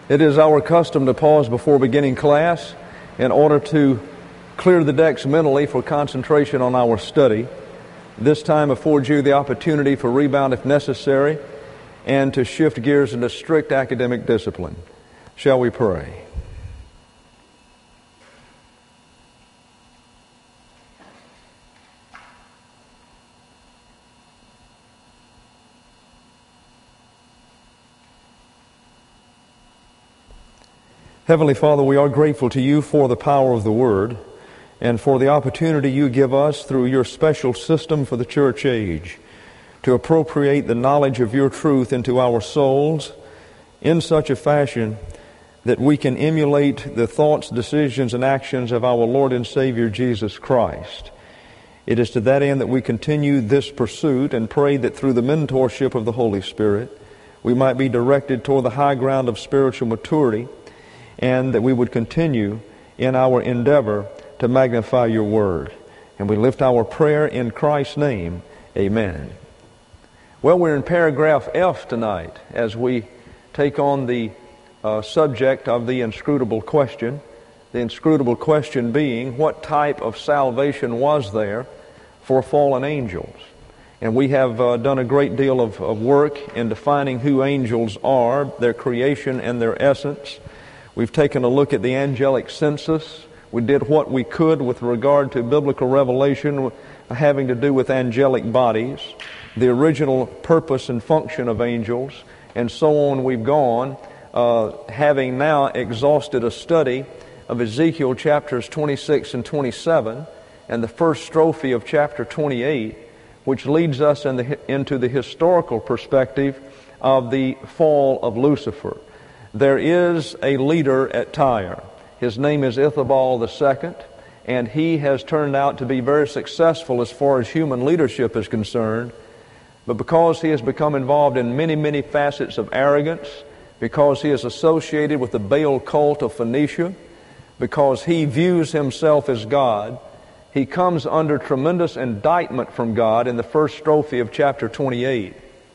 It is our custom to pause before beginning class in order to clear the decks mentally for concentration on our study. This time affords you the opportunity for rebound if necessary and to shift gears into strict academic discipline. Shall we pray? Heavenly Father, we are grateful to you for the power of the Word and for the opportunity you give us through your special system for the church age to appropriate the knowledge of your truth into our souls in such a fashion that we can emulate the thoughts, decisions, and actions of our Lord and Savior Jesus Christ. It is to that end that we continue this pursuit and pray that through the mentorship of the Holy Spirit we might be directed toward the high ground of spiritual maturity, and that we would continue in our endeavor to magnify your word. And we lift our prayer in Christ's name. Amen. Well, we're in paragraph F tonight as we take on the subject of the inscrutable question. The inscrutable question being, what type of salvation was there for fallen angels? And we have done a great deal of work in defining who angels are, their creation and their essence. We've taken a look at the angelic census. We did what we could with regard to biblical revelation having to do with angelic bodies, the original purpose and function of angels, and so on we've gone, having now exhausted a study of Ezekiel chapters 26 and 27 and the first strophe of chapter 28, which leads us into the historical perspective of the fall of Lucifer. There is a leader at Tyre. His name is Ithabal II, and he has turned out to be very successful as far as human leadership is concerned. But because he has become involved in many, many facets of arrogance, because he is associated with the Baal cult of Phoenicia, because he views himself as God, he comes under tremendous indictment from God in the first strophe of chapter 28.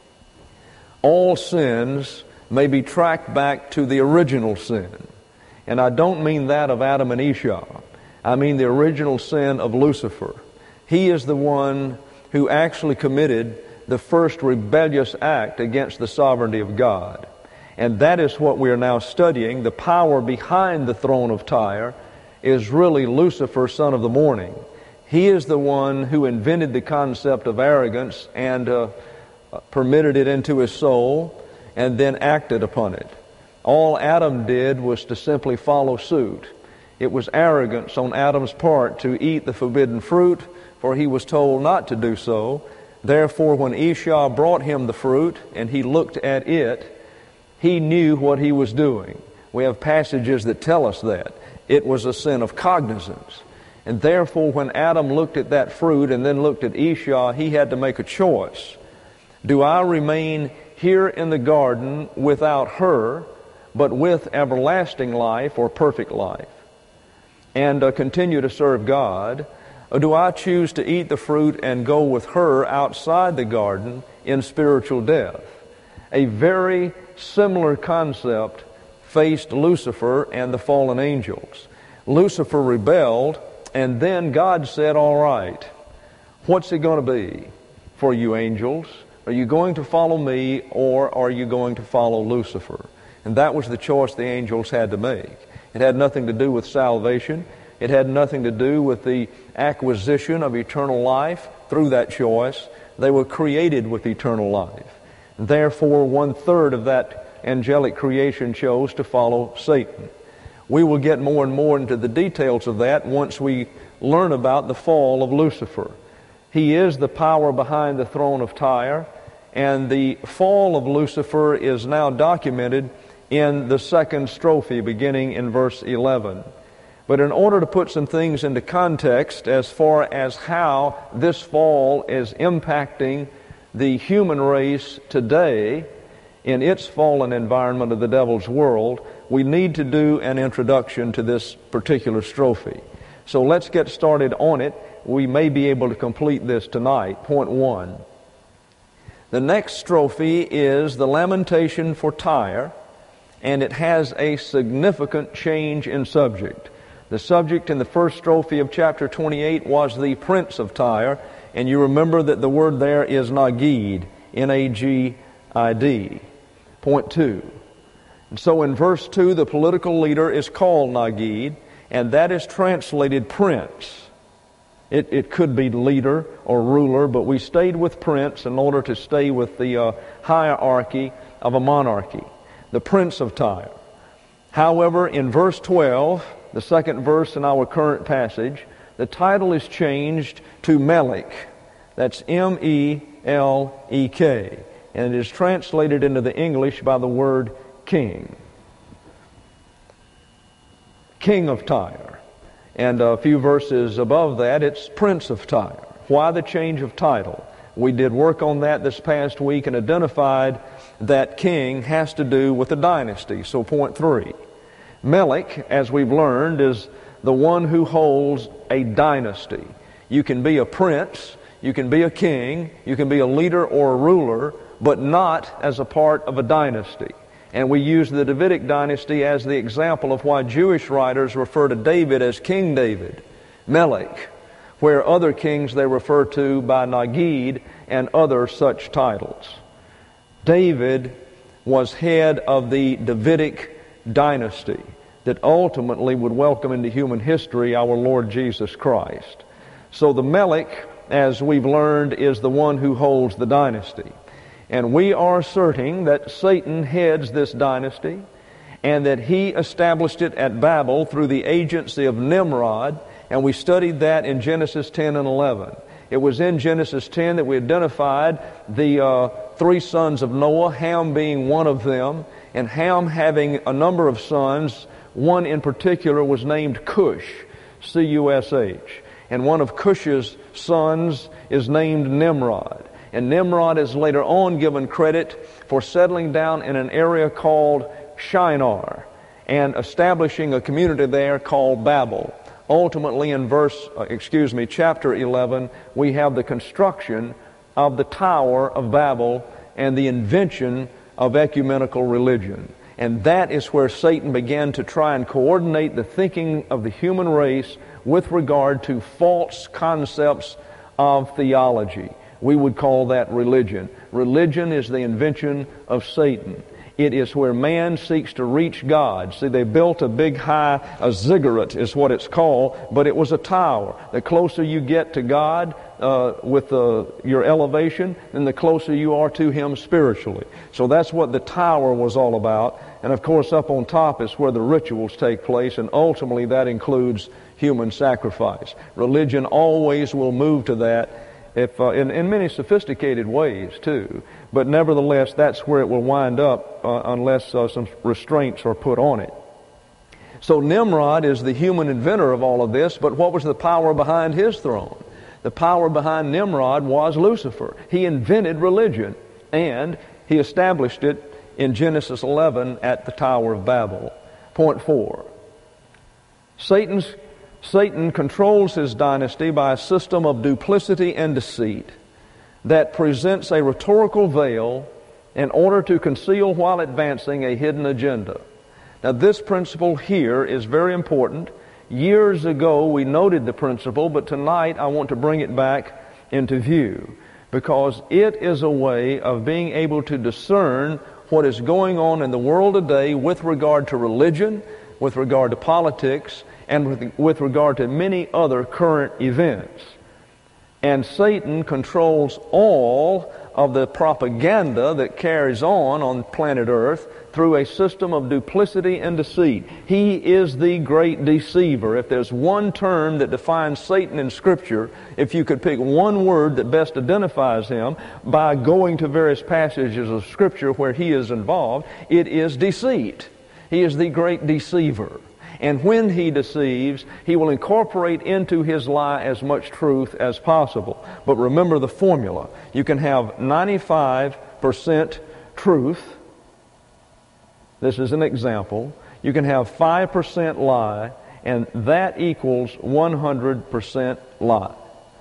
All sins may be tracked back to the original sin. And I don't mean that of Adam and Esau. I mean the original sin of Lucifer. He is the one who actually committed the first rebellious act against the sovereignty of God. And that is what we are now studying. The power behind the throne of Tyre is really Lucifer, son of the morning. He is the one who invented the concept of arrogance and permitted it into his soul, and then acted upon it. All Adam did was to simply follow suit. It was arrogance on Adam's part to eat the forbidden fruit, for he was told not to do so. Therefore, when Esau brought him the fruit and he looked at it, he knew what he was doing. We have passages that tell us that. It was a sin of cognizance. And therefore, when Adam looked at that fruit and then looked at Esau, he had to make a choice. Do I remain here in the garden without her, but with everlasting life or perfect life, and continue to serve God? Or do I choose to eat the fruit and go with her outside the garden in spiritual death? A very similar concept faced Lucifer and the fallen angels. Lucifer rebelled, and then God said, all right, what's it going to be for you angels? Are you going to follow me, or are you going to follow Lucifer? And that was the choice the angels had to make. It had nothing to do with salvation. It had nothing to do with the acquisition of eternal life through that choice. They were created with eternal life. And therefore, 1/3 of that angelic creation chose to follow Satan. We will get more and more into the details of that once we learn about the fall of Lucifer. He is the power behind the throne of Tyre, and the fall of Lucifer is now documented in the second strophe, beginning in verse 11. But in order to put some things into context as far as how this fall is impacting the human race today in its fallen environment of the devil's world, we need to do an introduction to this particular strophe. So let's get started on it. We may be able to complete this tonight. Point 1. The next strophe is the lamentation for Tyre, and it has a significant change in subject. The subject in the first strophe of chapter 28 was the Prince of Tyre, and you remember that the word there is Nagid, N-A-G-I-D. Point 2. And so in verse 2, the political leader is called Nagid, and that is translated prince. It could be leader or ruler, but we stayed with prince in order to stay with the hierarchy of a monarchy. The Prince of Tyre. However, in verse 12, the second verse in our current passage, the title is changed to Melech. That's M-E-L-E-K. And it is translated into the English by the word king. King of Tyre. And a few verses above that, it's Prince of Tyre. Why the change of title? We did work on that this past week and identified that king has to do with a dynasty. So point 3. Melech, as we've learned, is the one who holds a dynasty. You can be a prince, you can be a king, you can be a leader or a ruler, but not as a part of a dynasty. And we use the Davidic dynasty as the example of why Jewish writers refer to David as King David, Melech, where other kings they refer to by Nagid and other such titles. David was head of the Davidic dynasty that ultimately would welcome into human history our Lord Jesus Christ. So the Melech, as we've learned, is the one who holds the dynasty. And we are asserting that Satan heads this dynasty and that he established it at Babel through the agency of Nimrod, and we studied that in Genesis 10 and 11. It was in Genesis 10 that we identified the 3 sons of Noah, Ham being one of them, and Ham having a number of sons. One in particular was named Cush, C-U-S-H. And one of Cush's sons is named Nimrod. And Nimrod is later on given credit for settling down in an area called Shinar and establishing a community there called Babel. Ultimately, in chapter 11, we have the construction of the Tower of Babel and the invention of ecumenical religion. And that is where Satan began to try and coordinate the thinking of the human race with regard to false concepts of theology. We would call that religion. Religion is the invention of Satan. It is where man seeks to reach God. See, they built a big a ziggurat is what it's called, but it was a tower. The closer you get to God with your elevation, then the closer you are to Him spiritually. So that's what the tower was all about. And of course, up on top is where the rituals take place, and ultimately that includes human sacrifice. Religion always will move to that, in many sophisticated ways too, but nevertheless that's where it will wind up unless some restraints are put on it. So Nimrod is the human inventor of all of this, but what was the power behind his throne? The power behind Nimrod was Lucifer. He invented religion, and he established it in Genesis 11 at the Tower of Babel. Point 4. Satan controls his dynasty by a system of duplicity and deceit that presents a rhetorical veil in order to conceal while advancing a hidden agenda. Now, this principle here is very important. Years ago, we noted the principle, but tonight I want to bring it back into view because it is a way of being able to discern what is going on in the world today with regard to religion, with regard to politics, and with regard to many other current events. And Satan controls all of the propaganda that carries on planet Earth through a system of duplicity and deceit. He is the great deceiver. If there's one term that defines Satan in Scripture, if you could pick one word that best identifies him by going to various passages of Scripture where he is involved, it is deceit. He is the great deceiver. And when he deceives, he will incorporate into his lie as much truth as possible. But remember the formula. You can have 95% truth. This is an example. You can have 5% lie, and that equals 100% lie.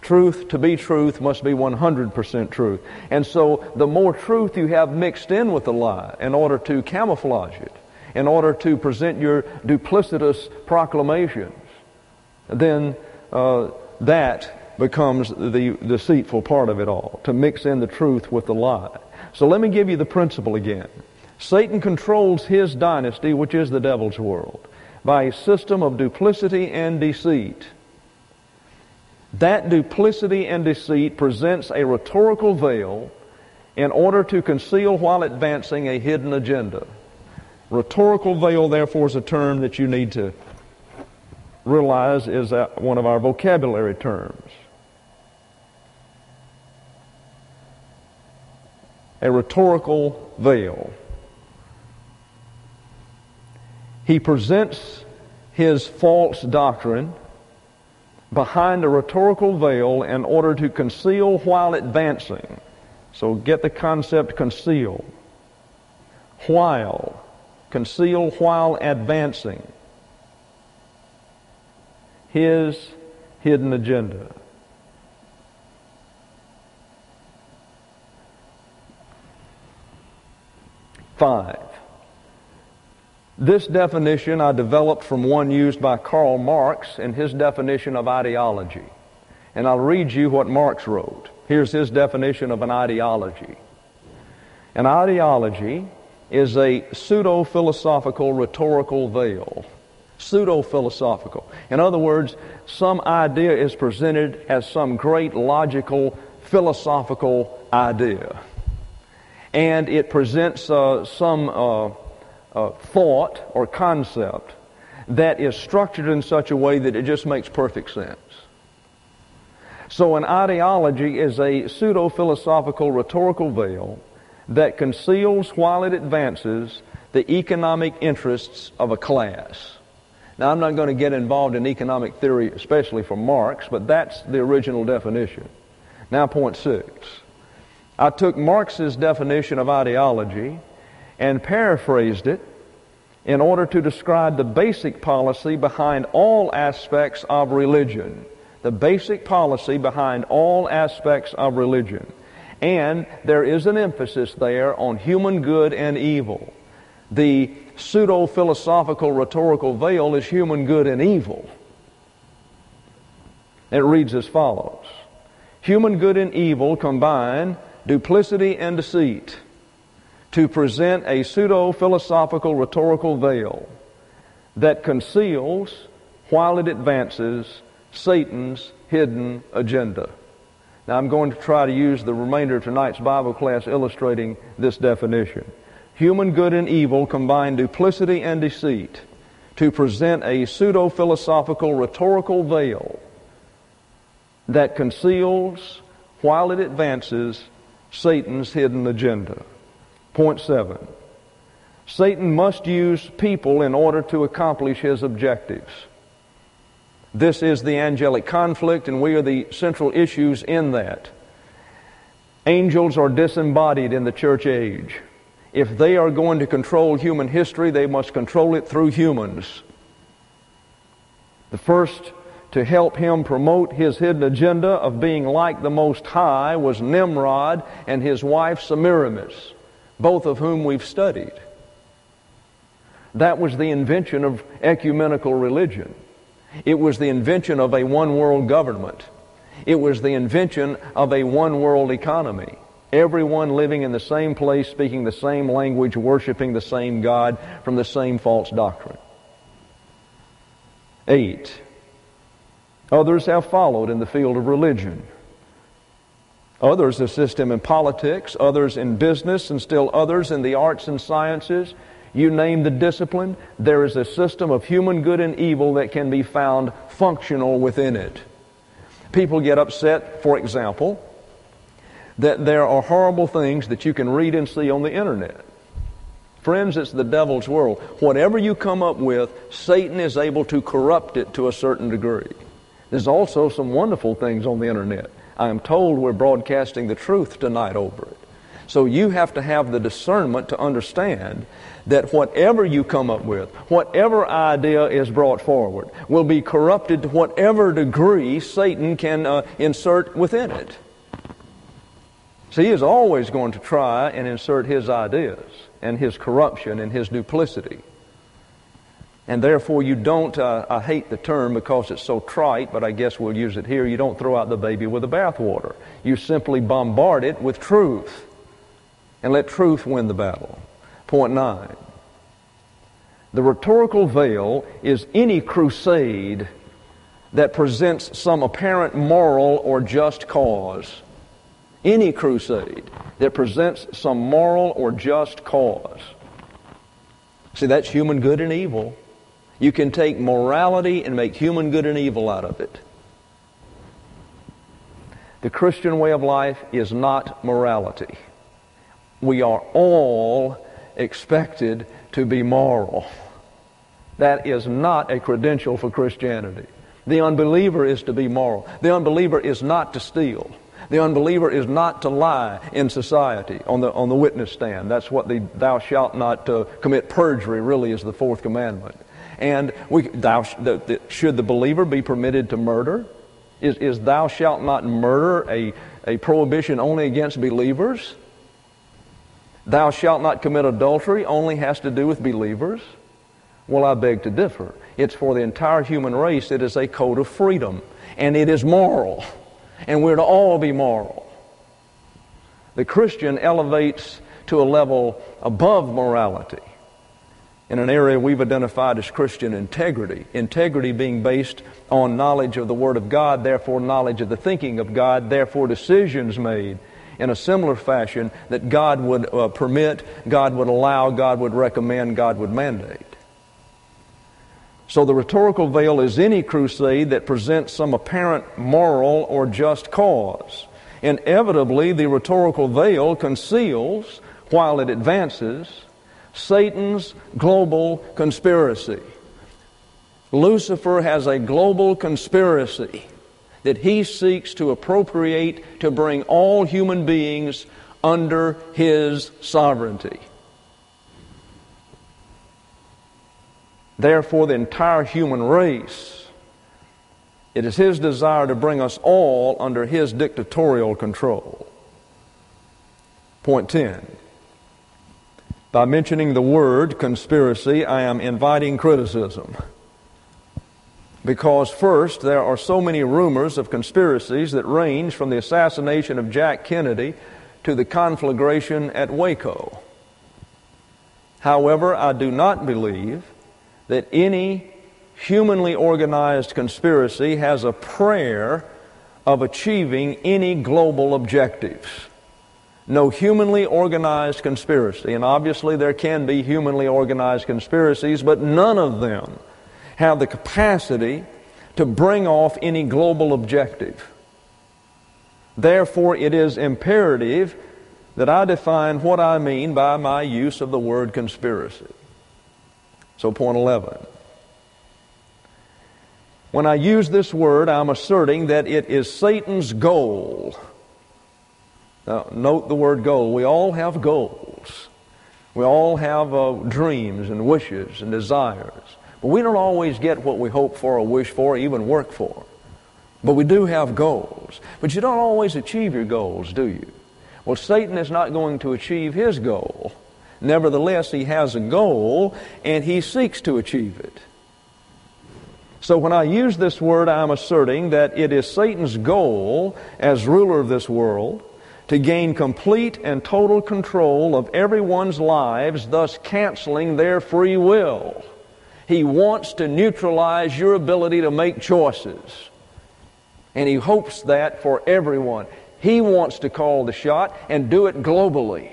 Truth, to be truth, must be 100% truth. And so the more truth you have mixed in with the lie in order to camouflage it, in order to present your duplicitous proclamations, then that becomes the deceitful part of it all, to mix in the truth with the lie. So let me give you the principle again. Satan controls his dynasty, which is the devil's world, by a system of duplicity and deceit. That duplicity and deceit presents a rhetorical veil in order to conceal while advancing a hidden agenda. Rhetorical veil, therefore, is a term that you need to realize is one of our vocabulary terms. A rhetorical veil. He presents his false doctrine behind a rhetorical veil in order to conceal while advancing. So get the concept conceal. While. Conceal while advancing his hidden agenda. Five. This definition I developed from one used by Karl Marx in his definition of ideology. And I'll read you what Marx wrote. Here's his definition of an ideology. An ideology is a pseudo-philosophical rhetorical veil. Pseudo-philosophical. In other words, some idea is presented as some great logical, philosophical idea. And it presents some thought or concept that is structured in such a way that it just makes perfect sense. So an ideology is a pseudo-philosophical rhetorical veil that conceals while it advances the economic interests of a class. Now, I'm not going to get involved in economic theory, especially from Marx, but that's the original definition. Now, point 6. I took Marx's definition of ideology and paraphrased it in order to describe the basic policy behind all aspects of religion. The basic policy behind all aspects of religion. And there is an emphasis there on human good and evil. The pseudo-philosophical rhetorical veil is human good and evil. It reads as follows. Human good and evil combine duplicity and deceit to present a pseudo-philosophical rhetorical veil that conceals, while it advances, Satan's hidden agenda. Now I'm going to try to use the remainder of tonight's Bible class illustrating this definition. Human good and evil combine duplicity and deceit to present a pseudo-philosophical rhetorical veil that conceals, while it advances, Satan's hidden agenda. Point 7. Satan must use people in order to accomplish his objectives. This is the angelic conflict, and we are the central issues in that. Angels are disembodied in the church age. If they are going to control human history, they must control it through humans. The first to help him promote his hidden agenda of being like the Most High was Nimrod and his wife Semiramis, both of whom we've studied. That was the invention of ecumenical religion. It was the invention of a one-world government. It was the invention of a one-world economy. Everyone living in the same place, speaking the same language, worshiping the same God from the same false doctrine. 8. Others have followed in the field of religion. Others assist him in politics, others in business, and still others in the arts and sciences. You name the discipline, there is a system of human good and evil that can be found functional within it. People get upset, for example, that there are horrible things that you can read and see on the internet. Friends, it's the devil's world. Whatever you come up with, Satan is able to corrupt it to a certain degree. There's also some wonderful things on the internet. I am told we're broadcasting the truth tonight over it. So you have to have the discernment to understand that whatever you come up with, whatever idea is brought forward, will be corrupted to whatever degree Satan can insert within it. So he is always going to try and insert his ideas and his corruption and his duplicity. And therefore you don't, I hate the term because it's so trite, but I guess we'll use it here, you don't throw out the baby with the bathwater. You simply bombard it with truth and let truth win the battle. Point 9. The rhetorical veil is any crusade that presents some apparent moral or just cause. Any crusade that presents some moral or just cause. See, that's human good and evil. You can take morality and make human good and evil out of it. The Christian way of life is not morality. We are all expected to be moral. That is not a credential for Christianity. The unbeliever is to be moral. The unbeliever is not to steal. The unbeliever is not to lie in society on the witness stand. That's what the thou shalt not commit perjury really is the fourth commandment. And should the believer be permitted to murder? Is thou shalt not murder a prohibition only against believers? Thou shalt not commit adultery only has to do with believers? Well, I beg to differ. It's for the entire human race. It is a code of freedom. And it is moral. And we're to all be moral. The Christian elevates to a level above morality in an area we've identified as Christian integrity. Integrity being based on knowledge of the Word of God, therefore knowledge of the thinking of God, therefore decisions made in a similar fashion that God would permit, God would allow, God would recommend, God would mandate. So the rhetorical veil is any crusade that presents some apparent moral or just cause. Inevitably, the rhetorical veil conceals, while it advances, Satan's global conspiracy. Lucifer has a global conspiracy that he seeks to appropriate to bring all human beings under his sovereignty. Therefore, the entire human race, it is his desire to bring us all under his dictatorial control. Point 10. By mentioning the word conspiracy, I am inviting criticism. Because first, there are so many rumors of conspiracies that range from the assassination of Jack Kennedy to the conflagration at Waco. However, I do not believe that any humanly organized conspiracy has a prayer of achieving any global objectives. No humanly organized conspiracy, and obviously there can be humanly organized conspiracies, but none of them have the capacity to bring off any global objective. Therefore, it is imperative that I define what I mean by my use of the word conspiracy. So point 11. When I use this word, I'm asserting that it is Satan's goal. Now, note the word goal. We all have goals. We all have dreams and wishes and desires. But we don't always get what we hope for or wish for or even work for. But we do have goals. But you don't always achieve your goals, do you? Well, Satan is not going to achieve his goal. Nevertheless, he has a goal, and he seeks to achieve it. So when I use this word, I'm asserting that it is Satan's goal as ruler of this world to gain complete and total control of everyone's lives, thus canceling their free will. He wants to neutralize your ability to make choices. And he hopes that for everyone. He wants to call the shot and do it globally.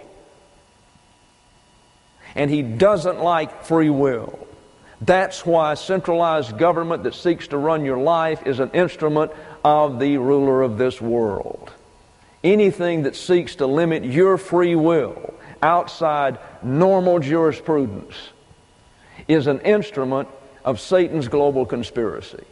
And he doesn't like free will. That's why centralized government that seeks to run your life is an instrument of the ruler of this world. Anything that seeks to limit your free will outside normal jurisprudence is an instrument of Satan's global conspiracy.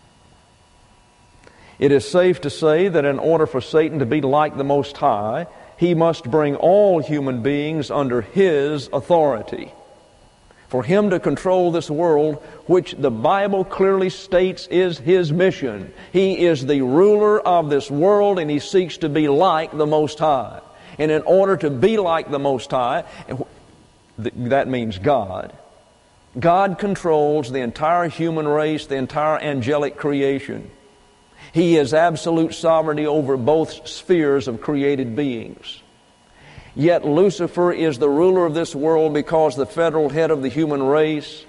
It is safe to say that in order for Satan to be like the Most High, he must bring all human beings under his authority. For him to control this world, which the Bible clearly states is his mission. He is the ruler of this world, and he seeks to be like the Most High. And in order to be like the Most High, that means God. God controls the entire human race, the entire angelic creation. He has absolute sovereignty over both spheres of created beings. Yet Lucifer is the ruler of this world because the federal head of the human race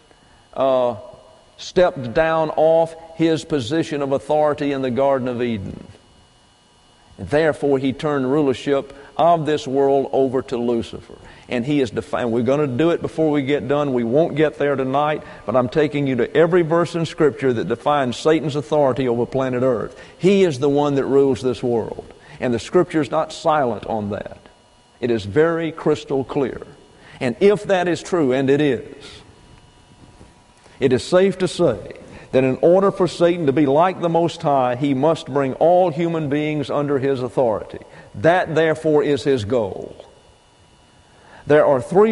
stepped down off his position of authority in the Garden of Eden. Therefore, he turned rulership of this world over to Lucifer. And he is defined. We're going to do it before we get done. We won't get there tonight, but I'm taking you to every verse in Scripture that defines Satan's authority over planet Earth. He is the one that rules this world. And the Scripture is not silent on that. It is very crystal clear. And if that is true, and it is safe to say that in order for Satan to be like the Most High, he must bring all human beings under his authority. That, therefore, is his goal. There are three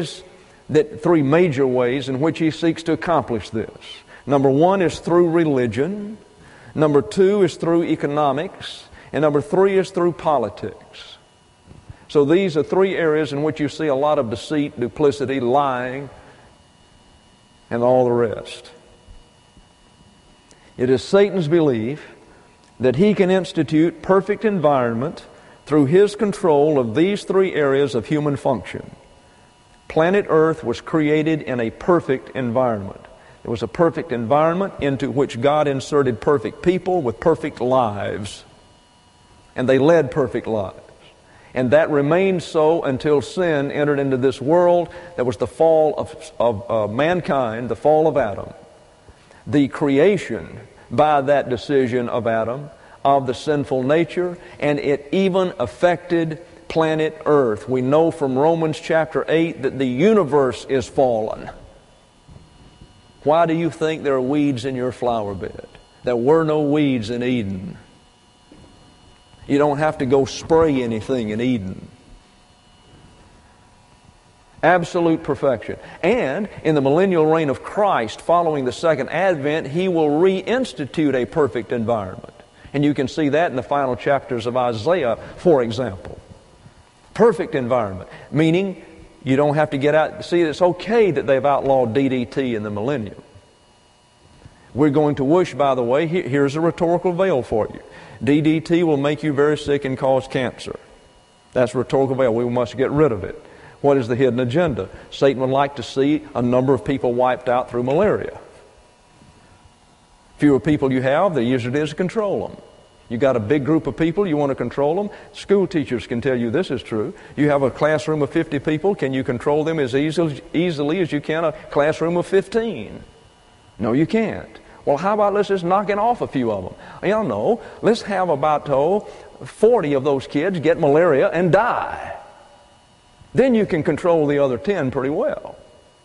major ways in which he seeks to accomplish this. Number one is through religion. Number two is through economics. And number three is through politics. So these are three areas in which you see a lot of deceit, duplicity, lying, and all the rest. It is Satan's belief that he can institute perfect environment through his control of these three areas of human function. Planet Earth was created in a perfect environment. It was a perfect environment into which God inserted perfect people with perfect lives. And they led perfect lives. And that remained so until sin entered into this world. That was the fall of mankind, the fall of Adam. The creation, by that decision of Adam, of the sinful nature, and it even affected planet Earth. We know from Romans chapter 8 that the universe is fallen. Why do you think there are weeds in your flower bed? There were no weeds in Eden. You don't have to go spray anything in Eden. Absolute perfection. And in the millennial reign of Christ, following the second advent, he will reinstitute a perfect environment. And you can see that in the final chapters of Isaiah, for example. Perfect environment, meaning you don't have to get out. See, it's okay that they've outlawed DDT in the millennium. We're going to wish, by the way, here's a rhetorical veil for you. DDT will make you very sick and cause cancer. That's a rhetorical veil. We must get rid of it. What is the hidden agenda? Satan would like to see a number of people wiped out through malaria. Fewer people you have, the easier it is to control them. You got a big group of people, you want to control them. School teachers can tell you this is true. You have a classroom of 50 people, can you control them as easily as you can a classroom of 15? No, you can't. Well, how about let's just knocking off a few of them? You don't know. Let's have about 40 of those kids get malaria and die. Then you can control the other 10 pretty well.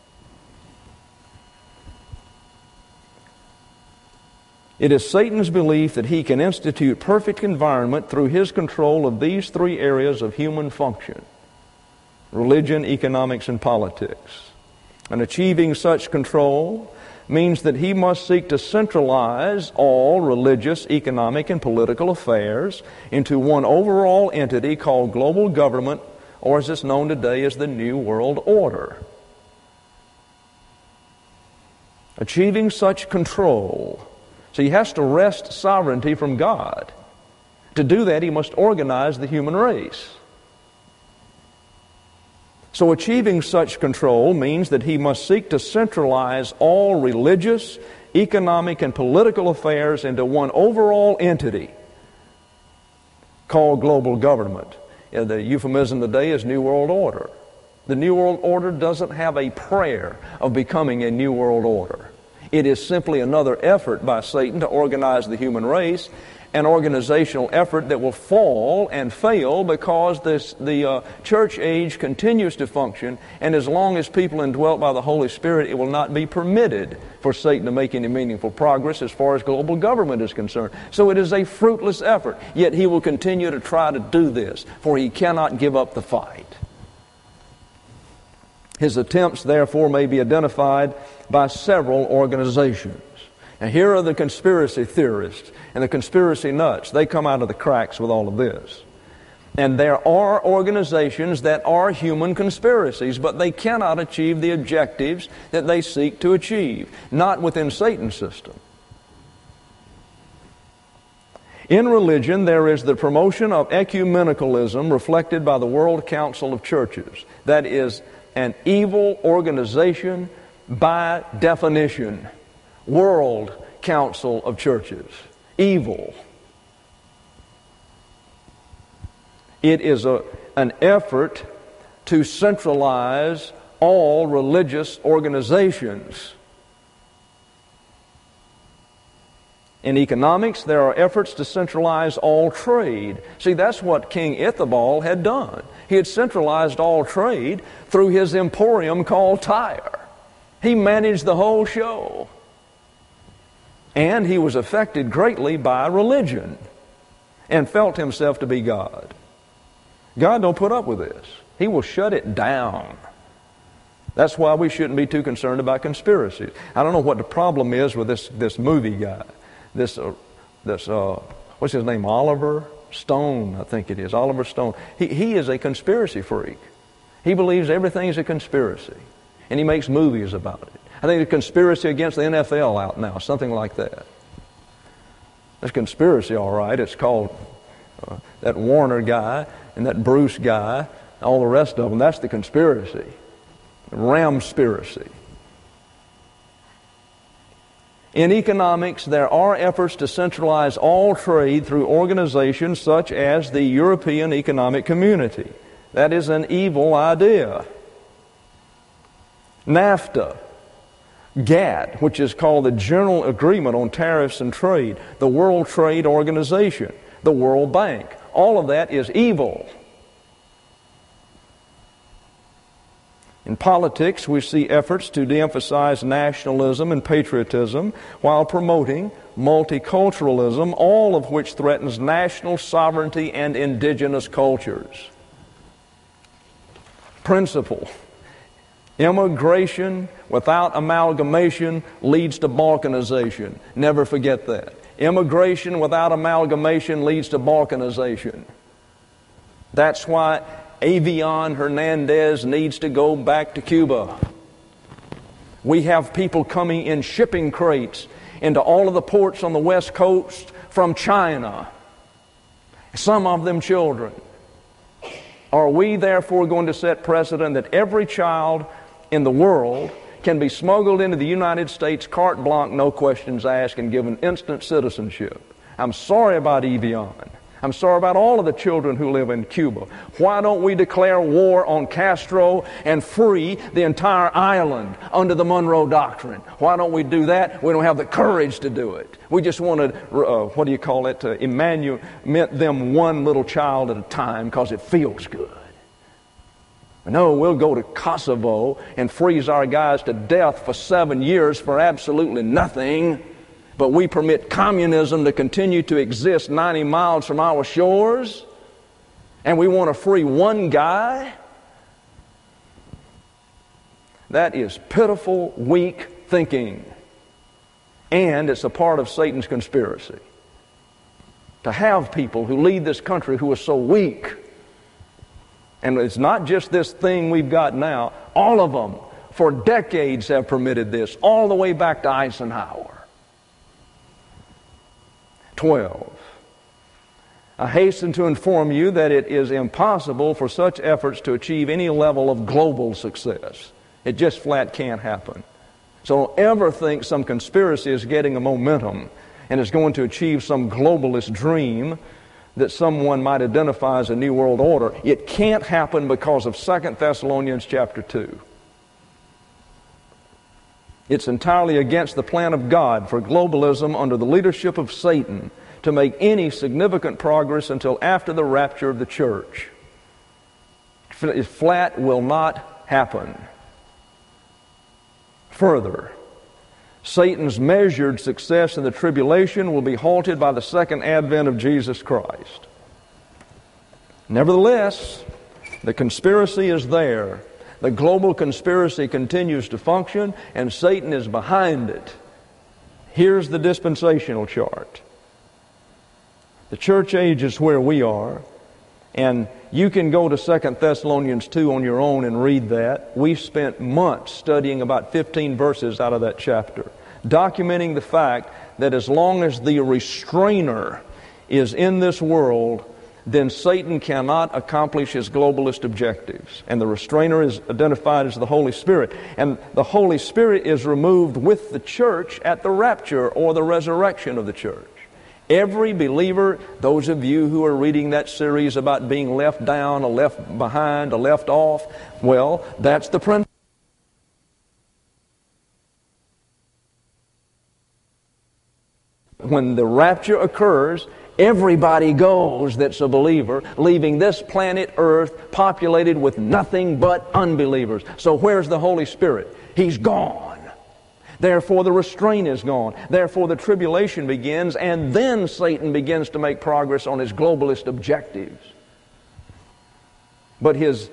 It is Satan's belief that he can institute perfect environment through his control of these three areas of human function: religion, economics, and politics. And achieving such control means that he must seek to centralize all religious, economic, and political affairs into one overall entity called global government, or as it's known today as the New World Order. Achieving such control, so he has to wrest sovereignty from God. To do that, he must organize the human race. So achieving such control means that he must seek to centralize all religious, economic, and political affairs into one overall entity called global government. The euphemism today is New World Order. The New World Order doesn't have a prayer of becoming a New World Order. It is simply another effort by Satan to organize the human race, an organizational effort that will fall and fail because the church age continues to function, and as long as people are indwelt by the Holy Spirit, it will not be permitted for Satan to make any meaningful progress as far as global government is concerned. So it is a fruitless effort, yet he will continue to try to do this, for he cannot give up the fight. His attempts, therefore, may be identified by several organizations. And here are the conspiracy theorists and the conspiracy nuts. They come out of the cracks with all of this. And there are organizations that are human conspiracies, but they cannot achieve the objectives that they seek to achieve, not within Satan's system. In religion, there is the promotion of ecumenicalism reflected by the World Council of Churches. That is an evil organization by definition. World Council of Churches. Evil. It is an effort to centralize all religious organizations. In economics, there are efforts to centralize all trade. See, that's what King Ithobal had done. He had centralized all trade through his emporium called Tyre. He managed the whole show. And he was affected greatly by religion and felt himself to be God. God don't put up with this. He will shut it down. That's why we shouldn't be too concerned about conspiracies. I don't know what the problem is with this movie guy. This what's his name? Oliver Stone, I think it is. Oliver Stone. He is a conspiracy freak. He believes everything is a conspiracy. And he makes movies about it. I think the conspiracy against the NFL out now, something like that. There's conspiracy, all right. It's called that Warner guy and that Bruce guy, all the rest of them. That's the conspiracy. Ramspiracy. In economics, there are efforts to centralize all trade through organizations such as the European Economic Community. That is an evil idea. NAFTA, GATT, which is called the General Agreement on Tariffs and Trade, the World Trade Organization, the World Bank. All of that is evil. In politics, we see efforts to de-emphasize nationalism and patriotism while promoting multiculturalism, all of which threatens national sovereignty and indigenous cultures. Principle. Immigration without amalgamation leads to balkanization. Never forget that. Immigration without amalgamation leads to balkanization. That's why Avion Hernandez needs to go back to Cuba. We have people coming in shipping crates into all of the ports on the West Coast from China. Some of them children. Are we therefore going to set precedent that every child in the world can be smuggled into the United States carte blanche, no questions asked, and given instant citizenship? I'm sorry about Evian. I'm sorry about all of the children who live in Cuba. Why don't we declare war on Castro and free the entire island under the Monroe Doctrine? Why don't we do that? We don't have the courage to do it. We just want to, emmanuate them one little child at a time because it feels good. No, we'll go to Kosovo and freeze our guys to death for 7 years for absolutely nothing. But we permit communism to continue to exist 90 miles from our shores, and we want to free one guy? That is pitiful, weak thinking. And it's a part of Satan's conspiracy. To have people who lead this country who are so weak. And it's not just this thing we've got now. All of them, for decades, have permitted this, all the way back to Eisenhower. 12. I hasten to inform you that it is impossible for such efforts to achieve any level of global success. It just flat can't happen. So don't ever think some conspiracy is getting a momentum and is going to achieve some globalist dream that someone might identify as a new world order. It can't happen because of 2 Thessalonians chapter 2. It's entirely against the plan of God for globalism under the leadership of Satan to make any significant progress until after the rapture of the church. It flat will not happen. Further, Satan's measured success in the tribulation will be halted by the second advent of Jesus Christ. Nevertheless, the conspiracy is there. The global conspiracy continues to function, and Satan is behind it. Here's the dispensational chart. The church age is where we are, and you can go to 2 Thessalonians 2 on your own and read that. We spent months studying about 15 verses out of that chapter, documenting the fact that as long as the restrainer is in this world, then Satan cannot accomplish his globalist objectives. And the restrainer is identified as the Holy Spirit. And the Holy Spirit is removed with the church at the rapture or the resurrection of the church. Every believer, those of you who are reading that series about being left down, or left behind, or left off, well, that's the principle. When the rapture occurs, everybody goes that's a believer, leaving this planet Earth populated with nothing but unbelievers. So where's the Holy Spirit? He's gone. Therefore the restraint is gone. Therefore the tribulation begins, and then Satan begins to make progress on his globalist objectives. But his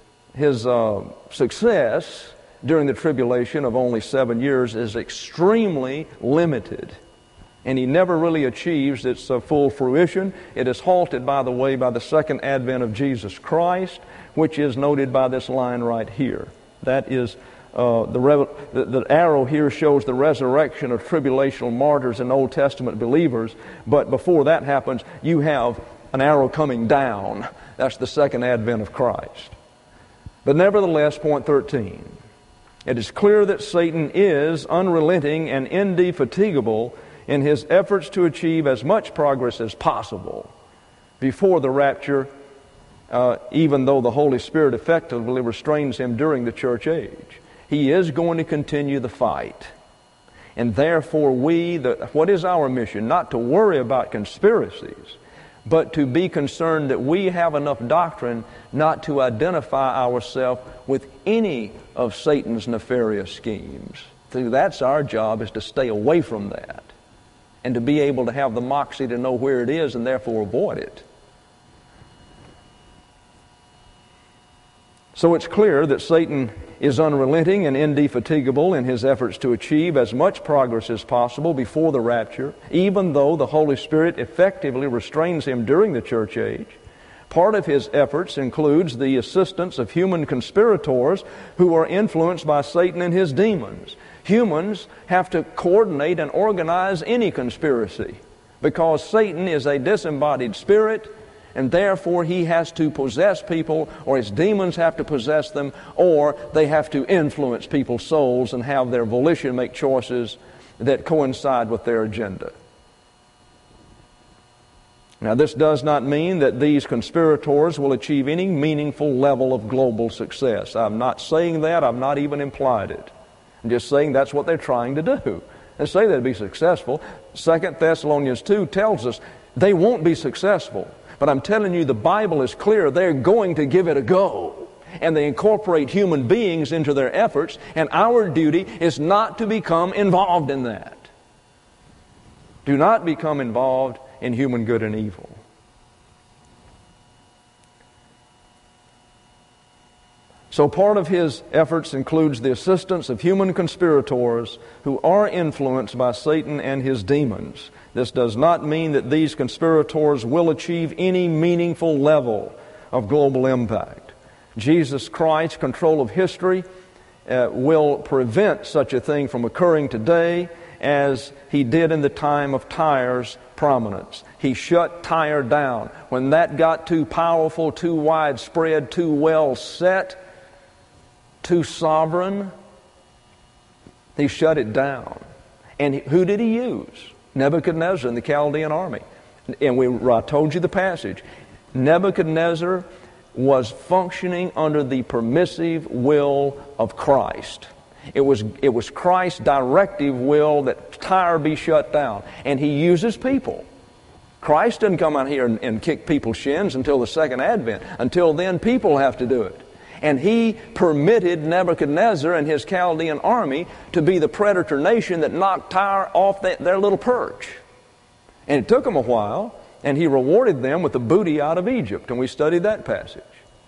success during the tribulation of only 7 years is extremely limited. And he never really achieves its full fruition. It is halted, by the way, by the second advent of Jesus Christ, which is noted by this line right here. That is, the arrow here shows the resurrection of tribulational martyrs and Old Testament believers. But before that happens, you have an arrow coming down. That's the second advent of Christ. But nevertheless, point 13. It is clear that Satan is unrelenting and indefatigable in his efforts to achieve as much progress as possible before the rapture, even though the Holy Spirit effectively restrains him during the church age. He is going to continue the fight. And therefore what is our mission? Not to worry about conspiracies, but to be concerned that we have enough doctrine not to identify ourselves with any of Satan's nefarious schemes. So that's our job, is to stay away from that, and to be able to have the moxie to know where it is and therefore avoid it. So it's clear that Satan is unrelenting and indefatigable in his efforts to achieve as much progress as possible before the rapture, even though the Holy Spirit effectively restrains him during the church age. Part of his efforts includes the assistance of human conspirators who are influenced by Satan and his demons. Humans have to coordinate and organize any conspiracy because Satan is a disembodied spirit, and therefore he has to possess people, or his demons have to possess them, or they have to influence people's souls and have their volition make choices that coincide with their agenda. Now, this does not mean that these conspirators will achieve any meaningful level of global success. I'm not saying that. I've not even implied it. I'm just saying that's what they're trying to do. They say they'll be successful. 2 Thessalonians 2 tells us they won't be successful. But I'm telling you, the Bible is clear. They're going to give it a go. And they incorporate human beings into their efforts, and our duty is not to become involved in that. Do not become involved in human good and evil. So part of his efforts includes the assistance of human conspirators who are influenced by Satan and his demons. This does not mean that these conspirators will achieve any meaningful level of global impact. Jesus Christ's control of history will prevent such a thing from occurring today, as he did in the time of Tyre's prominence. He shut Tyre down. When that got too powerful, too widespread, too well set, too sovereign, he shut it down. And who did he use? Nebuchadnezzar and the Chaldean army. And I told you the passage. Nebuchadnezzar was functioning under the permissive will of Christ. It was Christ's directive will that Tyre be shut down. And He uses people. Christ didn't come out here and kick people's shins until the second advent. Until then, people have to do it. And He permitted Nebuchadnezzar and his Chaldean army to be the predator nation that knocked Tyre off their little perch. And it took them a while, and He rewarded them with the booty out of Egypt. And we studied that passage.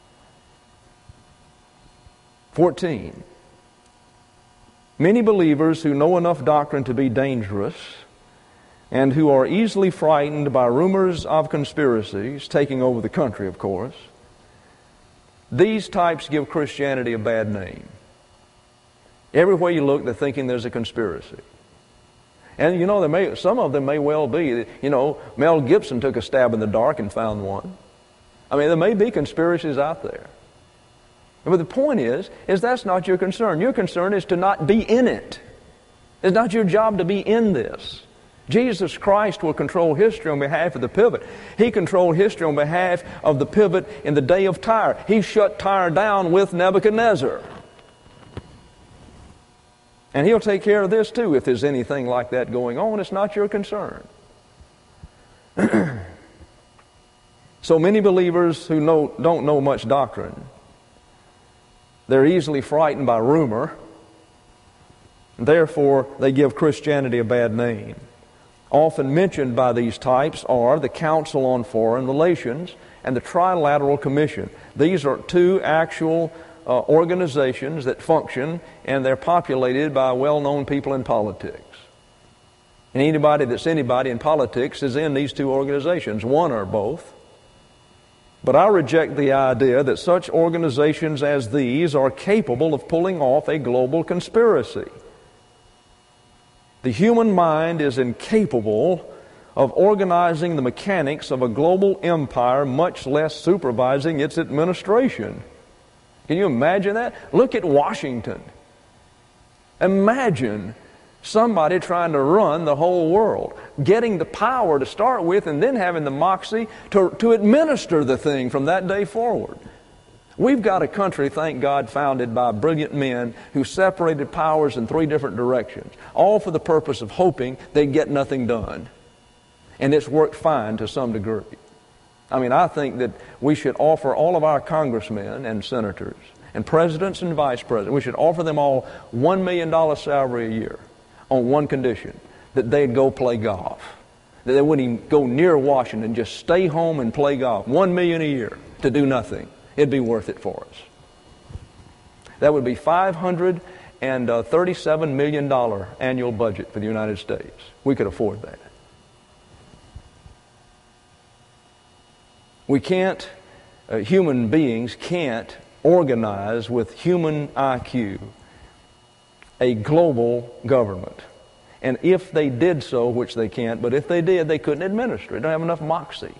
14. Many believers who know enough doctrine to be dangerous and who are easily frightened by rumors of conspiracies, taking over the country, of course, these types give Christianity a bad name. Everywhere you look, they're thinking there's a conspiracy. And some of them may well be. Mel Gibson took a stab in the dark and found one. I mean, there may be conspiracies out there. But the point is that's not your concern. Your concern is to not be in it. It's not your job to be in this. Jesus Christ will control history on behalf of the pivot. He controlled history on behalf of the pivot in the day of Tyre. He shut Tyre down with Nebuchadnezzar. And He'll take care of this too if there's anything like that going on. It's not your concern. So many believers who don't know much doctrine, they're easily frightened by rumor. Therefore, they give Christianity a bad name. Often mentioned by these types are the Council on Foreign Relations and the Trilateral Commission. These are two actual organizations that function, and they're populated by well-known people in politics. And anybody that's anybody in politics is in these two organizations, one or both. But I reject the idea that such organizations as these are capable of pulling off a global conspiracy. The human mind is incapable of organizing the mechanics of a global empire, much less supervising its administration. Can you imagine that? Look at Washington. Imagine somebody trying to run the whole world, getting the power to start with and then having the moxie to administer the thing from that day forward. We've got a country, thank God, founded by brilliant men who separated powers in three different directions, all for the purpose of hoping they'd get nothing done. And it's worked fine to some degree. I mean, I think that we should offer all of our congressmen and senators and presidents and vice presidents, we should offer them all $1 million salary a year on one condition, that they'd go play golf. That they wouldn't even go near Washington, just stay home and play golf. $1 million a year to do nothing. It'd be worth it for us. That would be $537 million annual budget for the United States. We could afford that. We can't, human beings can't organize with human IQ a global government. And if they did so, which they can't, but if they did, they couldn't administer it. They don't have enough moxie.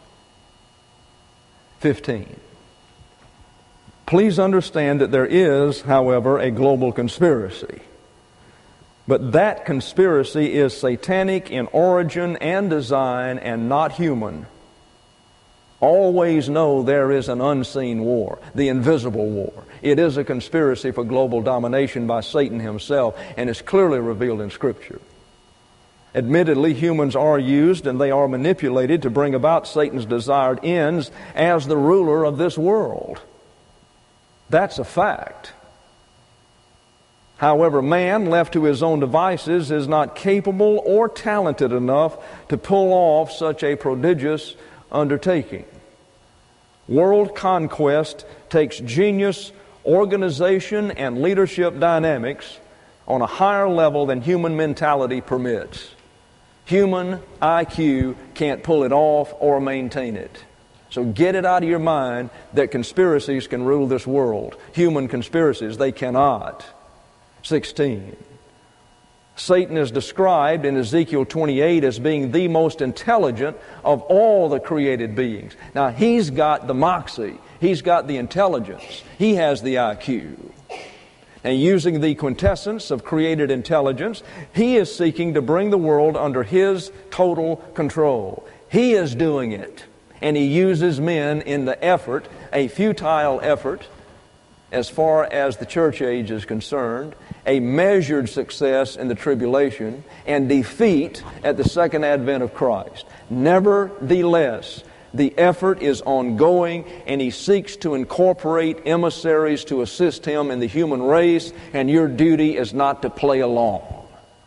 15. Please understand that there is, however, a global conspiracy. But that conspiracy is satanic in origin and design and not human. Always know there is an unseen war, the invisible war. It is a conspiracy for global domination by Satan himself, and is clearly revealed in Scripture. Admittedly, humans are used and they are manipulated to bring about Satan's desired ends as the ruler of this world. That's a fact. However, man, left to his own devices, is not capable or talented enough to pull off such a prodigious undertaking. World conquest takes genius, organization, and leadership dynamics on a higher level than human mentality permits. Human IQ can't pull it off or maintain it. So get it out of your mind that conspiracies can rule this world. Human conspiracies, they cannot. 16. Satan is described in Ezekiel 28 as being the most intelligent of all the created beings. Now, he's got the moxie. He's got the intelligence. He has the IQ. And using the quintessence of created intelligence, he is seeking to bring the world under his total control. He is doing it. And he uses men in the effort, a futile effort, as far as the church age is concerned, a measured success in the tribulation, and defeat at the second advent of Christ. Nevertheless, the effort is ongoing, and He seeks to incorporate emissaries to assist Him in the human race, and your duty is not to play along.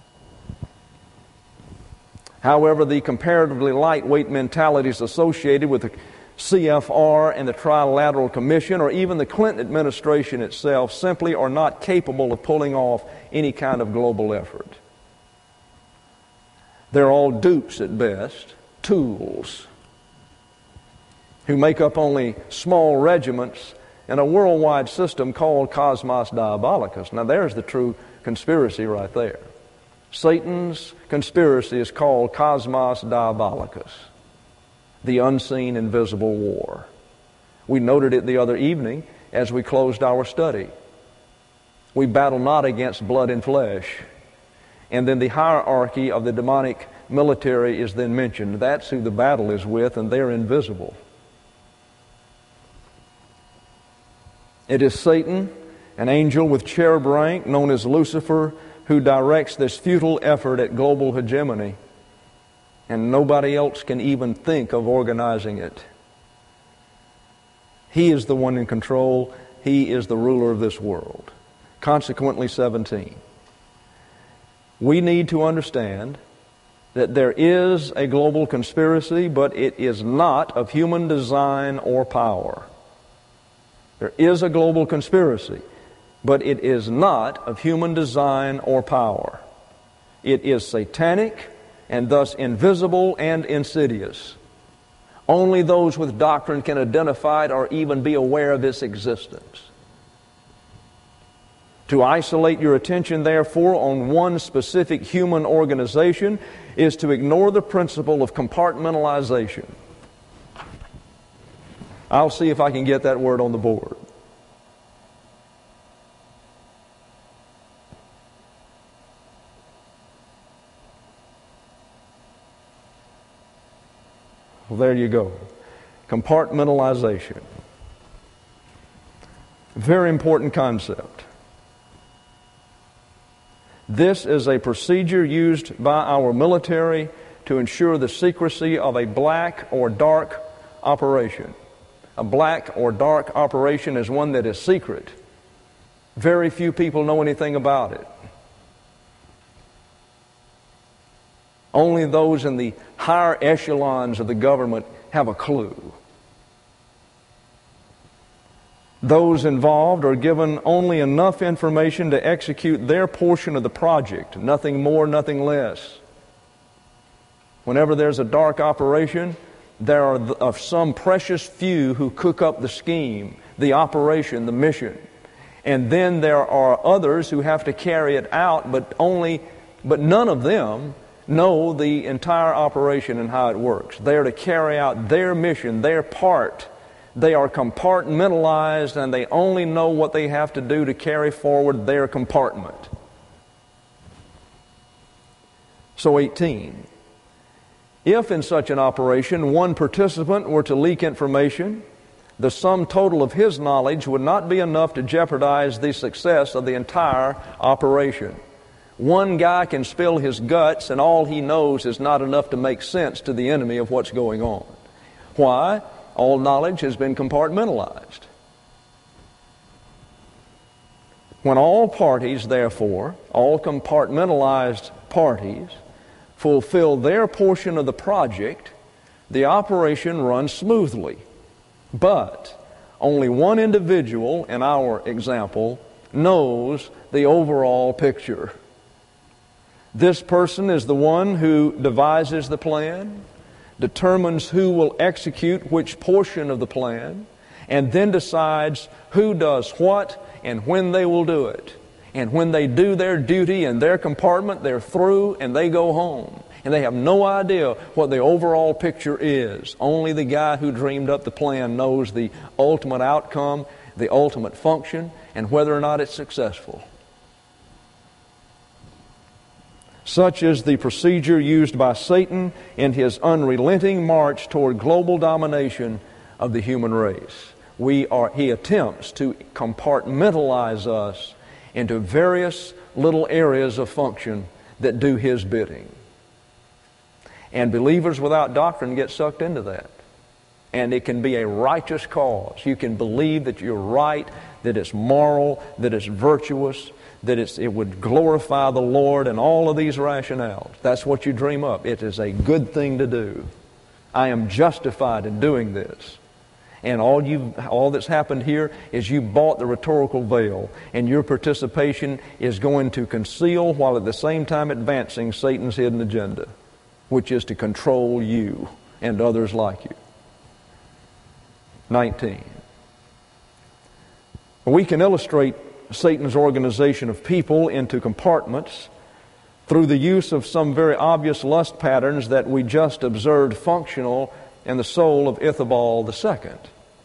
However, the comparatively lightweight mentalities associated with the CFR and the Trilateral Commission, or even the Clinton administration itself, simply are not capable of pulling off any kind of global effort. They're all dupes at best, tools, who make up only small regiments in a worldwide system called Cosmos Diabolicus. Now there's the true conspiracy right there. Satan's conspiracy is called Cosmos Diabolicus, the unseen, invisible war. We noted it the other evening as we closed our study. We battle not against blood and flesh. And then the hierarchy of the demonic military is then mentioned. That's who the battle is with, and they're invisible. It is Satan, an angel with cherub rank, known as Lucifer, who directs this futile effort at global hegemony. And nobody else can even think of organizing it. He is the one in control. He is the ruler of this world. Consequently, 17. We need to understand that there is a global conspiracy, but it is not of human design or power. There is a global conspiracy, but it is not of human design or power. It is satanic, and thus invisible and insidious. Only those with doctrine can identify it or even be aware of its existence. To isolate your attention, therefore, on one specific human organization is to ignore the principle of compartmentalization. I'll see if I can get that word on the board. Well, there you go. Compartmentalization. Very important concept. This is a procedure used by our military to ensure the secrecy of a black or dark operation. A black or dark operation is one that is secret. Very few people know anything about it. Only those in the higher echelons of the government have a clue. Those involved are given only enough information to execute their portion of the project, nothing more, nothing less. Whenever there's a dark operation, there are of some precious few who cook up the scheme, the operation, the mission. And then there are others who have to carry it out, but none of them know the entire operation and how it works. They are to carry out their mission, their part. They are compartmentalized, and they only know what they have to do to carry forward their compartment. So 18. If in such an operation one participant were to leak information, the sum total of his knowledge would not be enough to jeopardize the success of the entire operation. One guy can spill his guts, and all he knows is not enough to make sense to the enemy of what's going on. Why? All knowledge has been compartmentalized. When all parties, therefore, all compartmentalized parties, fulfill their portion of the project, the operation runs smoothly. But only one individual, in our example, knows the overall picture. This person is the one who devises the plan, determines who will execute which portion of the plan, and then decides who does what and when they will do it. And when they do their duty in their compartment, they're through and they go home. And they have no idea what the overall picture is. Only the guy who dreamed up the plan knows the ultimate outcome, the ultimate function, and whether or not it's successful. Such is the procedure used by Satan in his unrelenting march toward global domination of the human race. He attempts to compartmentalize us into various little areas of function that do his bidding. And believers without doctrine get sucked into that. And it can be a righteous cause. You can believe that you're right, that it's moral, that it's virtuous, that it would glorify the Lord, and all of these rationales. That's what you dream up. It is a good thing to do. I am justified in doing this. And all that's happened here is you bought the rhetorical veil, and your participation is going to conceal while at the same time advancing Satan's hidden agenda, which is to control you and others like you. 19. We can illustrate Satan's organization of people into compartments through the use of some very obvious lust patterns that we just observed functional in the soul of Ithabal II.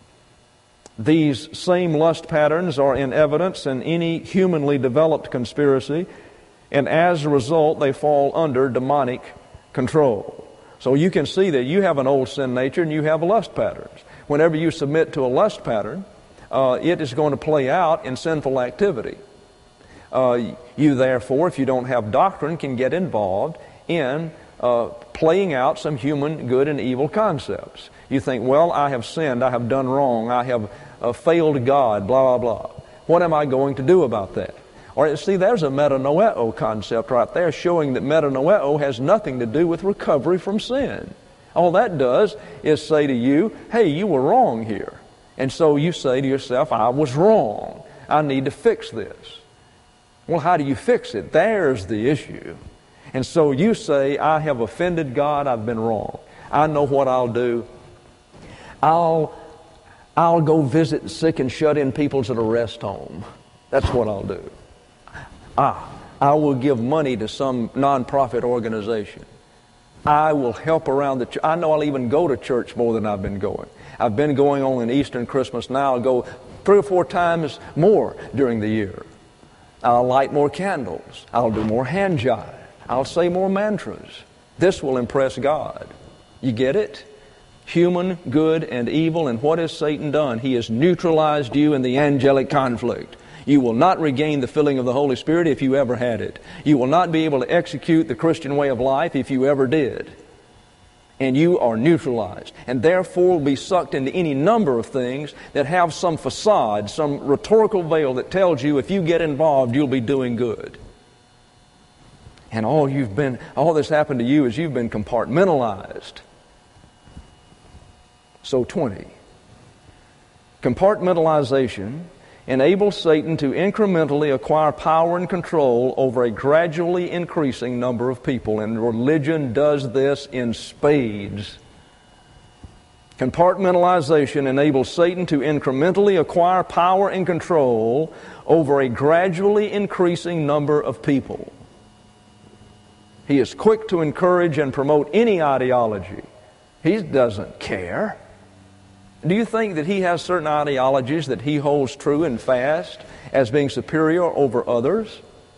These same lust patterns are in evidence in any humanly developed conspiracy, and as a result they fall under demonic control. So you can see that you have an old sin nature and you have lust patterns. Whenever you submit to a lust pattern, it is going to play out in sinful activity. You therefore, if you don't have doctrine, can get involved in playing out some human good and evil concepts. You think, well, I have sinned, I have done wrong, I have failed God, blah, blah, blah. What am I going to do about that? Or see, there's a metanoeo concept right there showing that metanoeo has nothing to do with recovery from sin. All that does is say to you, hey, you were wrong here. And so you say to yourself, I was wrong. I need to fix this. Well, how do you fix it? There's the issue. And so you say, I have offended God, I've been wrong. I know what I'll do. I'll go visit sick and shut-in peoples at a rest home. That's what I'll do. I will give money to some nonprofit organization. I will help around the church. I know I'll even go to church more than I've been going. I've been going on an Easter and Christmas now. I'll go 3 or 4 times more during the year. I'll light more candles. I'll do more hand jive. I'll say more mantras. This will impress God. You get it? Human, good, and evil. And what has Satan done? He has neutralized you in the angelic conflict. You will not regain the filling of the Holy Spirit if you ever had it. You will not be able to execute the Christian way of life if you ever did. And you are neutralized. And therefore will be sucked into any number of things that have some facade, some rhetorical veil that tells you if you get involved, you'll be doing good. And all that's happened to you is you've been compartmentalized. So 20. Compartmentalization enables Satan to incrementally acquire power and control over a gradually increasing number of people. And religion does this in spades. Compartmentalization enables Satan to incrementally acquire power and control over a gradually increasing number of people. He is quick to encourage and promote any ideology. He doesn't care. Do you think that he has certain ideologies that he holds true and fast as being superior over others?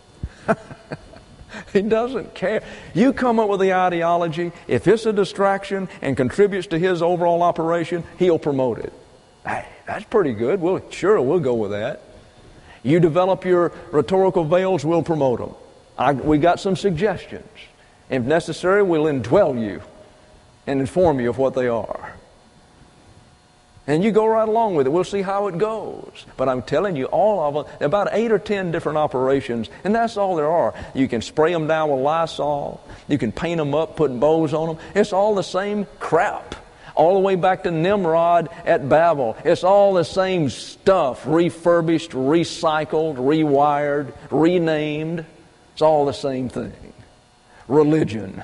He doesn't care. You come up with the ideology, if it's a distraction and contributes to his overall operation, he'll promote it. Hey, that's pretty good. We'll go with that. You develop your rhetorical veils, we'll promote them. We got some suggestions. If necessary, we'll indwell you and inform you of what they are. And you go right along with it. We'll see how it goes. But I'm telling you, all of them, about 8 or 10 different operations, and that's all there are. You can spray them down with Lysol. You can paint them up, put bows on them. It's all the same crap. All the way back to Nimrod at Babel. It's all the same stuff, refurbished, recycled, rewired, renamed. It's all the same thing. Religion.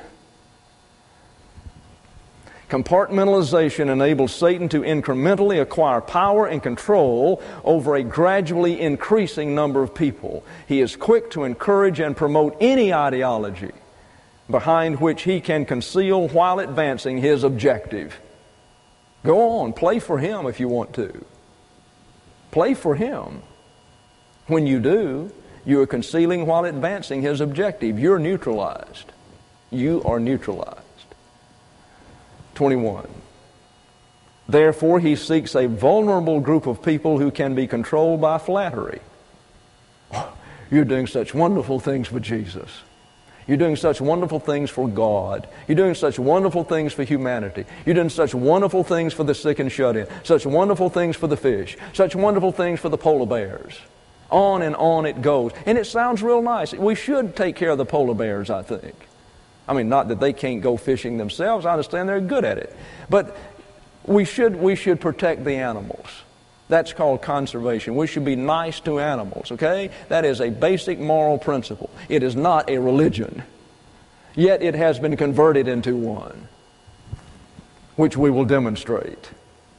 Compartmentalization enables Satan to incrementally acquire power and control over a gradually increasing number of people. He is quick to encourage and promote any ideology behind which he can conceal while advancing his objective. Go on, play for him if you want to. Play for him. When you do, you are concealing while advancing his objective. You're neutralized. You are neutralized. 21. Therefore, he seeks a vulnerable group of people who can be controlled by flattery. You're doing such wonderful things for Jesus. You're doing such wonderful things for God. You're doing such wonderful things for humanity. You're doing such wonderful things for the sick and shut in. Such wonderful things for the fish. Such wonderful things for the polar bears. On and on it goes. And it sounds real nice. We should take care of the polar bears, I think. I mean, not that they can't go fishing themselves. I understand they're good at it. But we should protect the animals. That's called conservation. We should be nice to animals, okay? That is a basic moral principle. It is not a religion. Yet it has been converted into one, which we will demonstrate.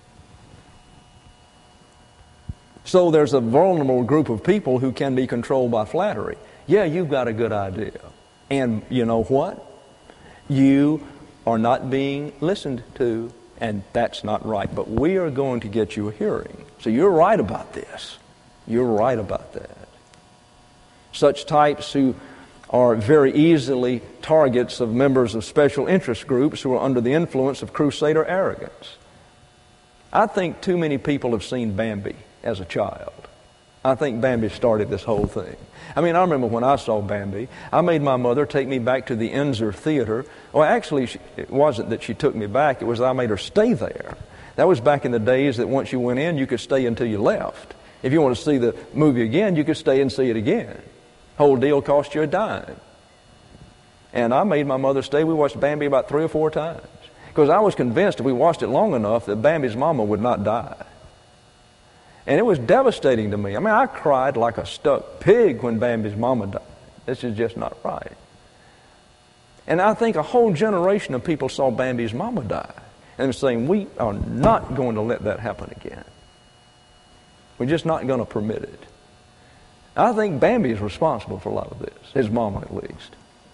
So there's a vulnerable group of people who can be controlled by flattery. Yeah, you've got a good idea. And you know what? You are not being listened to, and that's not right. But we are going to get you a hearing. So you're right about this. You're right about that. Such types who are very easily targets of members of special interest groups who are under the influence of crusader arrogance. I think too many people have seen Bambi as a child. I think Bambi started this whole thing. I mean, I remember when I saw Bambi, I made my mother take me back to the Enzer Theater. Well, actually, it wasn't that she took me back. It was that I made her stay there. That was back in the days that once you went in, you could stay until you left. If you want to see the movie again, you could stay and see it again. Whole deal cost you a dime. And I made my mother stay. We watched Bambi about 3 or 4 times. Because I was convinced if we watched it long enough that Bambi's mama would not die. And it was devastating to me. I mean, I cried like a stuck pig when Bambi's mama died. This is just not right. And I think a whole generation of people saw Bambi's mama die and saying, we are not going to let that happen again. We're just not going to permit it. I think Bambi is responsible for a lot of this, his mama at least.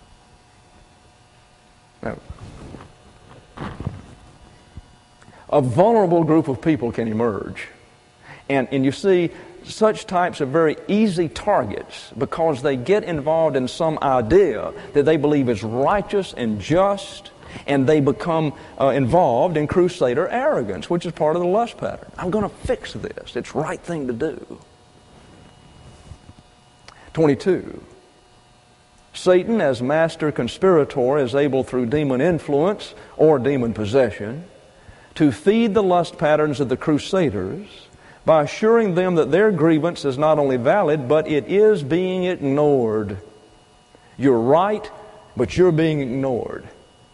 Now, a vulnerable group of people can emerge. And you see, such types are very easy targets because they get involved in some idea that they believe is righteous and just, and they become involved in crusader arrogance, which is part of the lust pattern. I'm going to fix this. It's the right thing to do. 22. Satan, as master conspirator, is able through demon influence or demon possession to feed the lust patterns of the crusaders by assuring them that their grievance is not only valid, but it is being ignored. You're right, but you're being ignored.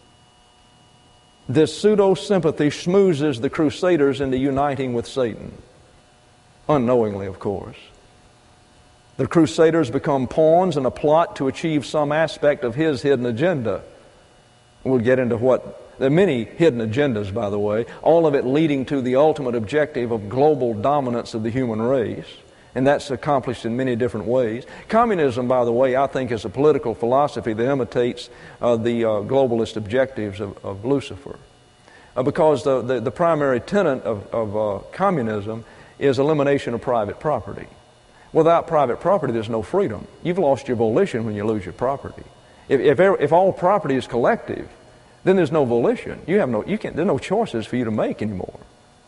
This pseudo-sympathy schmoozes the crusaders into uniting with Satan. Unknowingly, of course. The crusaders become pawns in a plot to achieve some aspect of his hidden agenda. We'll get into there are many hidden agendas, by the way, all of it leading to the ultimate objective of global dominance of the human race. And that's accomplished in many different ways. Communism, by the way, I think is a political philosophy that imitates the globalist objectives of Lucifer. Because the primary tenet of communism is elimination of private property. Without private property, there's no freedom. You've lost your volition when you lose your property. If all property is collective, then there's no volition. There's no choices for you to make anymore.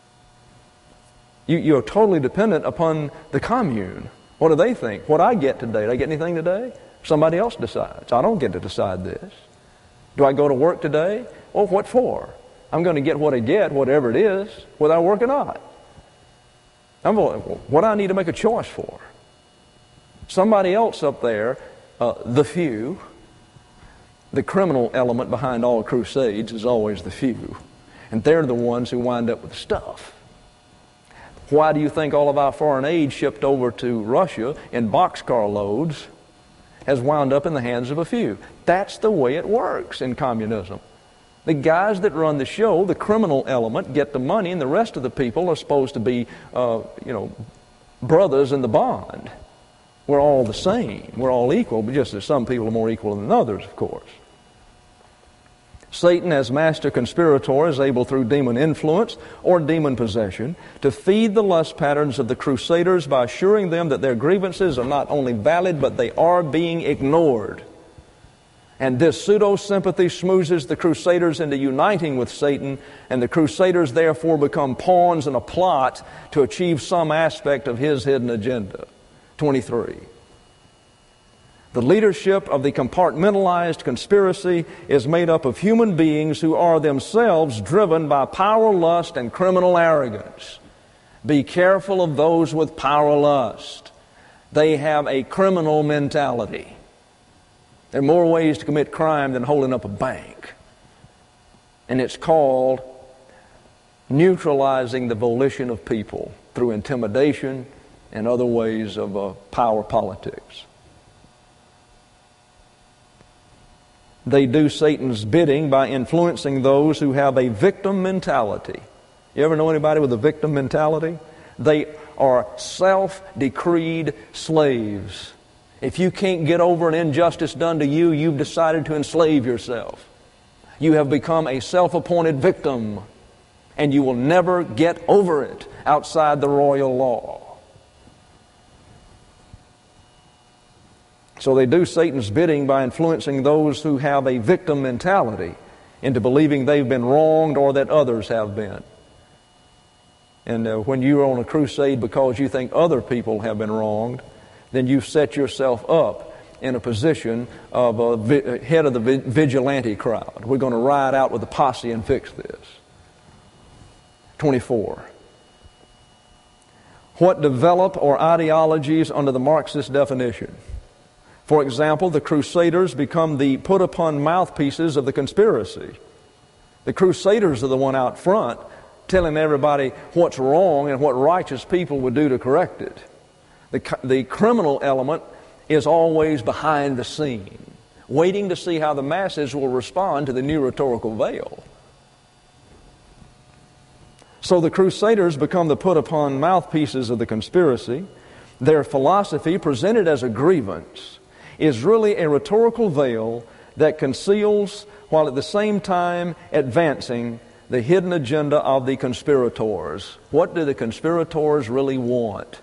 You're totally dependent upon the commune. What do they think? What I get today? Did I get anything today? Somebody else decides. I don't get to decide this. Do I go to work today? Well, what for? I'm going to get what I get, whatever it is, whether I work or not. What do I need to make a choice for? Somebody else up there, the few, the criminal element behind all crusades is always the few. And they're the ones who wind up with stuff. Why do you think all of our foreign aid shipped over to Russia in boxcar loads has wound up in the hands of a few? That's the way it works in communism. The guys that run the show, the criminal element, get the money, and the rest of the people are supposed to be, brothers in the bond. We're all the same. We're all equal, but just as some people are more equal than others, of course. Satan, as master conspirator, is able through demon influence or demon possession to feed the lust patterns of the crusaders by assuring them that their grievances are not only valid, but they are being ignored. And this pseudo-sympathy schmoozes the Crusaders into uniting with Satan, and the Crusaders therefore become pawns in a plot to achieve some aspect of his hidden agenda. 23. The leadership of the compartmentalized conspiracy is made up of human beings who are themselves driven by power, lust, and criminal arrogance. Be careful of those with power lust. They have a criminal mentality. There are more ways to commit crime than holding up a bank. And it's called neutralizing the volition of people through intimidation and other ways of power politics. They do Satan's bidding by influencing those who have a victim mentality. You ever know anybody with a victim mentality? They are self-decreed slaves. If you can't get over an injustice done to you, you've decided to enslave yourself. You have become a self-appointed victim, and you will never get over it outside the royal law. So they do Satan's bidding by influencing those who have a victim mentality into believing they've been wronged or that others have been. And when you're on a crusade because you think other people have been wronged, then you've set yourself up in a position of head of the vigilante crowd. We're going to ride out with the posse and fix this. 24. What develop are ideologies under the Marxist definition? For example, the Crusaders become the put-upon mouthpieces of the conspiracy. The Crusaders are the one out front telling everybody what's wrong and what righteous people would do to correct it. The criminal element is always behind the scene, waiting to see how the masses will respond to the new rhetorical veil. So the Crusaders become the put-upon mouthpieces of the conspiracy. Their philosophy, presented as a grievance, is really a rhetorical veil that conceals, while at the same time advancing, the hidden agenda of the conspirators. What do the conspirators really want?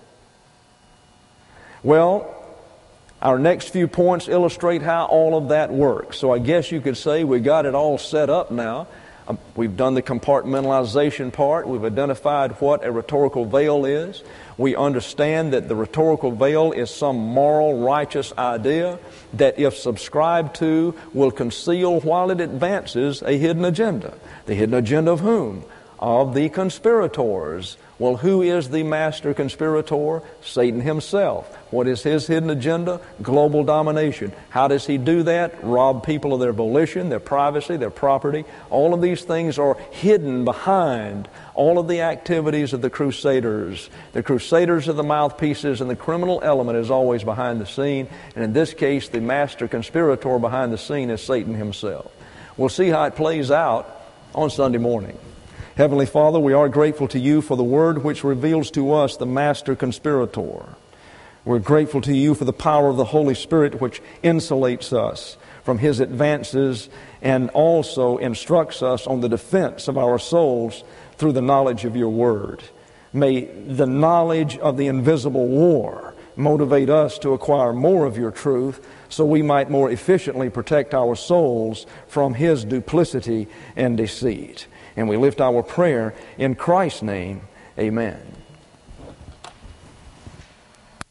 Well, our next few points illustrate how all of that works. So I guess you could say we got it all set up now. We've done the compartmentalization part. We've identified what a rhetorical veil is. We understand that the rhetorical veil is some moral, righteous idea that, if subscribed to, will conceal while it advances a hidden agenda. The hidden agenda of whom? Of the conspirators. Well, who is the master conspirator? Satan himself. What is his hidden agenda? Global domination. How does he do that? Rob people of their volition, their privacy, their property. All of these things are hidden behind all of the activities of the Crusaders. The Crusaders are the mouthpieces, and the criminal element is always behind the scene. And in this case, the master conspirator behind the scene is Satan himself. We'll see how it plays out on Sunday morning. Heavenly Father, we are grateful to you for the Word which reveals to us the master conspirator. We're grateful to you for the power of the Holy Spirit which insulates us from his advances and also instructs us on the defense of our souls through the knowledge of your Word. May the knowledge of the invisible war motivate us to acquire more of your truth so we might more efficiently protect our souls from his duplicity and deceit. And we lift our prayer in Christ's name. Amen.